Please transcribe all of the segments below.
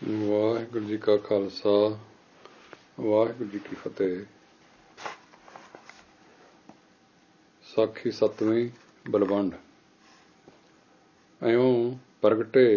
ਵਾਹਿਗੁਰੂ ਜੀ ਕਾ ਖਾਲਸਾ ਵਾਹਿਗੁਰੂ ਜੀ ਕੀ ਫਤਿਹ। ਸਾਖੀ ਸਤਵੀਂ ਬਲਵੰਡ। ਇਉਂ ਪ੍ਰਗਟੇ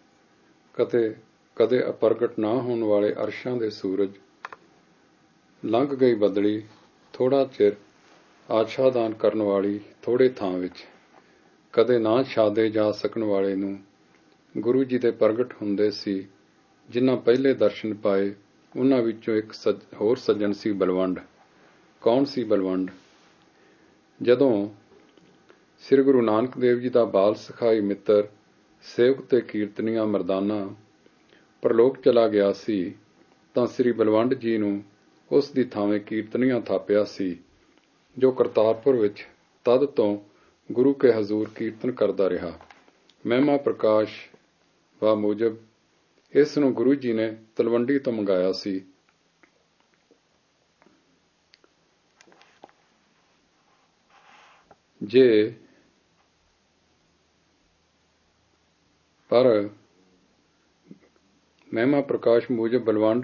ਕਦੇ ਅਪਰਗਟ ਨਾ ਹੋਣ ਵਾਲੇ ਅਰਸ਼ਾਂ ਦੇ ਸੂਰਜ, ਲੰਘ ਗਈ ਬਦਲੀ ਥੋੜਾ ਚਿਰ ਆਛਾਦਾਨ ਕਰਨ ਵਾਲੀ ਥੋੜੇ ਥਾਂ ਵਿੱਚ। ਕਦੇ ਨਾ ਛਾਦੇ ਜਾ ਸਕਣ ਵਾਲੇ ਨੂੰ ਗੁਰੂ ਜੀ ਦੇ ਪ੍ਰਗਟ ਹੁੰਦੇ ਸੀ। ਜਿਨ੍ਹਾਂ ਪਹਿਲੇ ਦਰਸ਼ਨ ਪਾਏ ਉਹਨਾਂ ਵਿੱਚੋਂ ਇੱਕ ਹੋਰ ਸੱਜਣ ਸੀ ਬਲਵੰਡ। ਕੌਣ ਸੀ ਬਲਵੰਡ? ਜਦੋਂ ਸ੍ਰੀ ਗੁਰੂ ਨਾਨਕ ਦੇਵ ਜੀ ਦਾ ਬਾਲ ਸਖਾਈ ਮਿੱਤਰ, ਸੇਵਕ ਤੇ ਕੀਰਤਨੀਆ ਮਰਦਾਨਾ ਪ੍ਰਲੋਕ ਚਲਾ ਗਿਆ ਸੀ ਤਾਂ ਸ੍ਰੀ ਬਲਵੰਡ ਜੀ ਨੂੰ ਉਸ ਦੀ ਥਾਵੇਂ ਕੀਰਤਨੀਆ ਥਾਪਿਆ ਸੀ, ਜੋ ਕਰਤਾਰਪੁਰ ਵਿੱਚ ਤਦ ਤੋਂ ਗੁਰੂ ਕੇ ਹਜ਼ੂਰ ਕੀਰਤਨ ਕਰਦਾ ਰਿਹਾ। ਮਹਿਮਾ ਪ੍ਰਕਾਸ਼ ਵਾ ਮੂਜਬ ਇਸ ਨੂੰ ਗੁਰੂ ਜੀ ਨੇ ਤਲਵੰਡੀ ਤੋਂ ਮੰਗਾਇਆ ਸੀ। ਪਰ ਮਹਿਮਾ ਪ੍ਰਕਾਸ਼ ਮੂਜਬ ਬਲਵੰਡ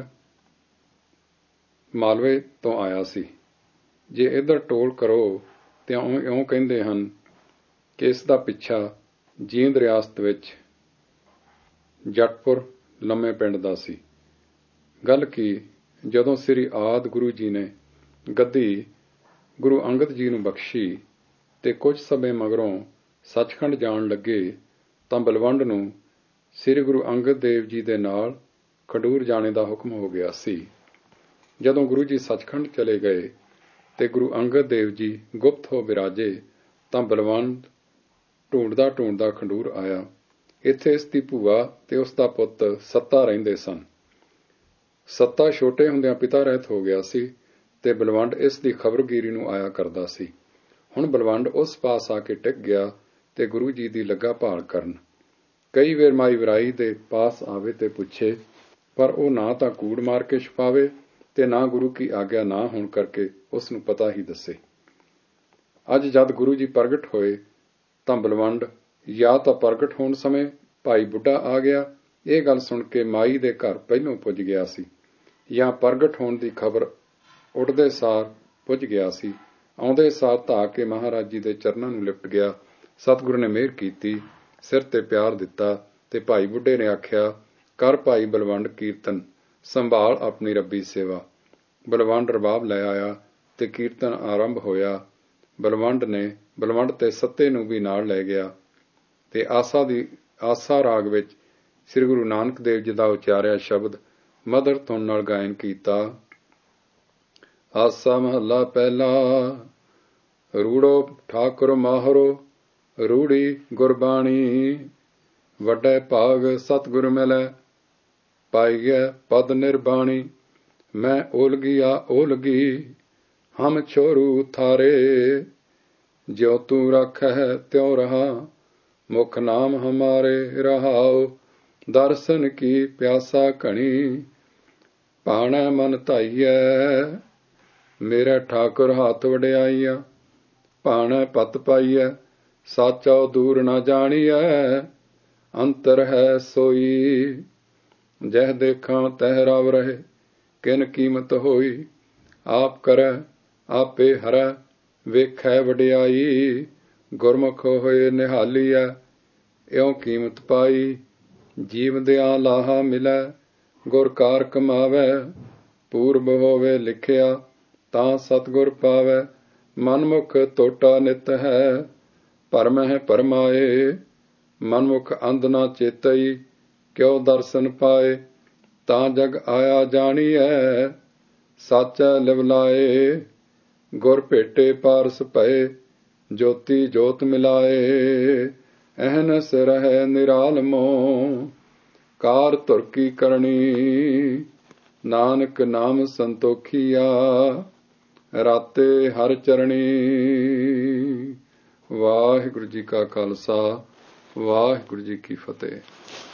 ਮਾਲਵੇ ਤੋਂ ਆਇਆ ਸੀ। ਜੇ ਇੱਧਰ ਟੋਲ ਕਰੋ ਤਾਂ ਇਉਂ ਕਹਿੰਦੇ ਹਨ ਕਿ ਇਸ ਦਾ ਪਿੱਛਾ ਜੀਂਦ ਰਿਆਸਤ ਵਿੱਚ ਜੱਟਪੁਰ ਲੰਮੇ ਪਿੰਡ ਦਾ ਸੀ। ਗੱਲ ਕੀ, ਜਦੋਂ ਸ੍ਰੀ ਆਦਿ ਗੁਰੂ ਜੀ ਨੇ ਗੱਦੀ ਗੁਰੂ ਅੰਗਦ ਜੀ ਨੂੰ ਬਖਸ਼ੀ ਤੇ ਕੁਝ ਸਮੇਂ ਮਗਰੋਂ ਸੱਚਖੰਡ ਜਾਣ ਲੱਗੇ ਤਾਂ ਬਲਵੰਡ ਨੂੰ ਸ੍ਰੀ ਗੁਰੂ ਅੰਗਦ ਦੇਵ ਜੀ ਦੇ ਨਾਲ ਖਡੂਰ ਜਾਣੇ ਦਾ ਹੁਕਮ ਹੋ ਗਿਆ ਸੀ। ਜਦੋਂ ਗੁਰੂ ਜੀ ਸੱਚਖੰਡ ਚਲੇ ਗਏ ਤੇ ਗੁਰੂ ਅੰਗਦ ਦੇਵ ਜੀ ਗੁਪਤ ਹੋ ਬਿਰਾਜੇ ਤਾਂ ਬਲਵੰਡ ਢੂੰਡਦਾ ਖਡੂਰ ਆਇਆ। ਇੱਥੇ ਇਸ ਦੀ ਭੂਆ ਤੇ ਉਸ ਦਾ ਪੁੱਤ ਸੱਤਾ ਰਹਿੰਦੇ ਸਨ। ਸੱਤਾ ਛੋਟੇ ਹੁੰਦਿਆਂ ਪਿਤਾ ਰਹਿਤ ਹੋ ਗਿਆ ਸੀ ਤੇ ਬਲਵੰਡ ਇਸ ਦੀ ਖਬਰਗੀਰੀ ਨੂੰ ਆਇਆ ਕਰਦਾ ਸੀ। ਹੁਣ ਬਲਵੰਡ ਉਸ ਪਾਸ ਆ ਕੇ ਟਿਕ ਗਿਆ ਤੇ ਗੁਰੂ ਜੀ ਦੀ ਲੱਗਾ ਭਾਲ ਕਰਨ। ਕਈ ਵੇਰ ਮਾਈ ਵਰਾਈ ਦੇ ਪਾਸ ਆਵੇ ਤੇ ਪੁੱਛੇ, ਪਰ ਉਹ ਨਾ ਤਾਂ ਕੂੜ ਮਾਰ ਕੇ ਛੁਪਾਵੇ ਤੇ ਨਾ ਗੁਰੂ ਕੀ ਆਗਿਆ ਨਾ ਹੋਣ ਕਰਕੇ ਉਸ ਨੂੰ ਪਤਾ ਹੀ ਦੱਸੇ। ਅੱਜ ਜਦ ਗੁਰੂ ਜੀ ਪ੍ਰਗਟ ਹੋਏ ਤਾਂ ਬਲਵੰਡ ਜਾਂ ਤਾਂ ਪ੍ਰਗਟ ਹੋਣ ਸਮੇਂ ਭਾਈ ਬੁੱਢਾ ਆ ਗਿਆ, ਇਹ ਗੱਲ ਸੁਣ ਕੇ ਮਾਈ ਦੇ ਘਰ ਪਹਿਲੋਂ ਪੁੱਜ ਗਿਆ ਸੀ, ਜਾਂ ਪ੍ਰਗਟ ਹੋਣ ਦੀ ਖਬਰ ਉੱਡਦੇ ਸਾਰ ਪੁੱਜ ਗਿਆ ਸੀ। ਆਉਂਦੇ ਸਾਰ ਧਾ ਕੇ ਮਹਾਰਾਜ ਜੀ ਦੇ ਚਰਨਾਂ ਨੂੰ ਲਿਪਟ ਗਿਆ। ਸਤਿਗੁਰੂ ਨੇ ਮਿਹਰ ਕੀਤੀ, ਸਿਰ ਤੇ ਪਿਆਰ ਦਿੱਤਾ ਤੇ ਭਾਈ ਬੁੱਢੇ ਨੇ ਆਖਿਆ, ਕਰ ਭਾਈ ਬਲਵੰਡ ਕੀਰਤਨ, ਸੰਭਾਲ ਆਪਣੀ ਰੱਬੀ ਸੇਵਾ। ਬਲਵੰਡ ਰਬਾਬ ਲੈ ਆਇਆ ਤੇ ਕੀਰਤਨ ਆਰੰਭ ਹੋਇਆ। ਬਲਵੰਡ ਤੇ ਸੱਤੇ ਨੂੰ ਵੀ ਨਾਲ ਲੈ ਗਿਆ ਤੇ ਆਸਾ ਰਾਗ ਵਿੱਚ ਸ੍ਰੀ ਗੁਰੂ ਨਾਨਕ ਦੇਵ ਜੀ ਦਾ ਉਚਾਰਿਆ ਸ਼ਬਦ ਮਧੁਰ ਧੁਨ ਨਾਲ ਗਾਇਨ ਕੀਤਾ। ਆਸਾ ਮਹੱਲਾ ਪਹਿਲਾ। ਰੂੜੋ ਠਾਕੁਰ ਮਾਹਰੋ ਰੂੜੀ ਗੁਰਬਾਣੀ, ਵੱਡੇ ਭਾਗ ਸਤਿਗੁਰ ਮਿਲੈ ਪਾਈਐ ਪਦ ਨਿਰਬਾਣੀ। ਮੈਂ ਓਲਗੀ ਹਮ ਛੋਰੂ ਥਾਰੇ, ਜਿਉ ਤੂੰ ਰੱਖੈ ਤਿਉ ਰਹਾ ਮੁਖ ਨਾਮ ਹਮਾਰੇ। ਰਹਾਉ ਦਰਸ਼ਨ ਕੀ ਪਿਆਸਾ ਘਣੀ, ਭਾਣੈ ਮਨ ਧਾਈਐ ਮੇਰੇ ਠਾਕੁਰ ਹੱਥ ਵਡਿਆਈਆ। ਭਾਣੈ ਪਤ ਪਾਈਐ ਸਾਚਾ ਦੂਰ ਨਾ ਜਾਣੀਐ, ਅੰਤਰ ਹੈ ਸੋਈ ਜਹ ਦੇਖਾਂ ਤਹ ਰਵ ਰਹੇ। ਕਿਨ ਕੀਮਤ ਹੋਈ ਆਪ ਕਰੈ ਆਪੇ ਹਰੈ, ਵੇਖੈ ਵਡਿਆਈ ਗੁਰਮੁਖ ਹੋਏ ਨਿਹਾਲੀਐ। ਇਉਂ ਕੀਮਤ ਪਾਈ ਜੀਵਦਿਆਂ ਲਾਹਾ ਮਿਲੈ, ਗੁਰ ਕਾਰ ਕਮਾਵੈ ਪੂਰਬ ਹੋਵੇ ਲਿਖਿਆ ਤਾਂ ਸਤਿਗੁਰ ਪਾਵੈ। ਮਨਮੁਖ ਟੋਟਾ ਨਿਤ ਹੈ ਭਰਮਹਿ ਭਰਮਾਏ, ਮਨਮੁਖ ਅੰਧ ਨਾ ਚੇਤਈ ਕਿਉ ਦਰਸ਼ਨ ਪਾਏ। ਤਾਂ ਜਗ ਆਇਆ ਜਾਣੀਐ ਸਾਚੈ ਲਿਵਲਾਏ, ਗੁਰ ਭੇਟੇ ਪਾਰਸ ਭਏ ਜੋਤੀ ਜੋਤ ਮਿਲਾਏ। ਅਹਨਸ ਰਹਿ ਨਿਰਾਲਮੋ ਕਾਰ ਧੁਰ ਕੀ ਕਰਨੀ, ਨਾਨਕ ਨਾਮ ਸੰਤੋਖੀਆ ਰਾਤੇ ਹਰ ਚਰਣੀ। ਵਾਹਿਗੁਰੂ ਜੀ ਕਾ ਖਾਲਸਾ ਵਾਹਿਗੁਰੂ ਜੀ ਕੀ ਫਤਿਹ।